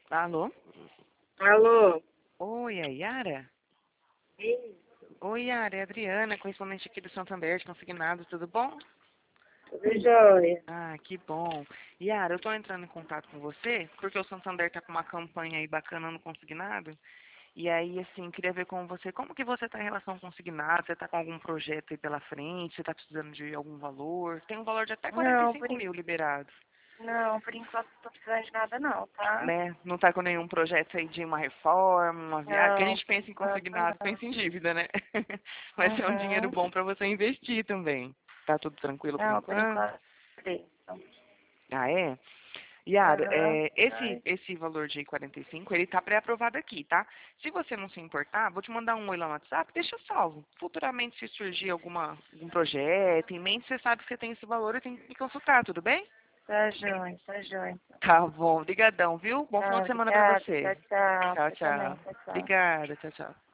Alô? Alô? Oi, é a Yara? Isso, Oi, Yara, é a Adriana, correspondente aqui do Santander de Consignado, tudo bom? tudo jóia. Ah, que bom. Yara, eu tô entrando em contato com você porque o Santander tá com uma campanha aí bacana no Consignado. E aí, assim, queria ver com você, como que você tá em relação ao Consignado? Você tá com algum projeto aí pela frente? Você tá precisando de algum valor? Tem um valor de até Não, 45 mil liberados, não, por enquanto não tô precisando de nada não, tá? né? Não tá com nenhum projeto aí de uma reforma, uma viagem? Porque a Não, gente por pensa em enquanto consignado, não. pensa em dívida, né? Vai ser um dinheiro Uhum. bom para você investir também. Tá tudo tranquilo por Não, por enquanto? enquanto não. Ah, é? Yara, Aham. esse valor de 45, ele tá pré-aprovado aqui, tá? Se você não se importar, vou te mandar um oi lá no WhatsApp, deixa salvo. Futuramente, se surgir algum projeto em mente, você sabe que você tem esse valor e tem que me consultar, tudo bem? Tá jóia, tá jóia. Tá bom, brigadão, viu? Bom final Ah, de semana para obrigada, você. tchau, tchau. Tchau, Você também, tchau. tchau, tchau. Obrigada, tchau, tchau.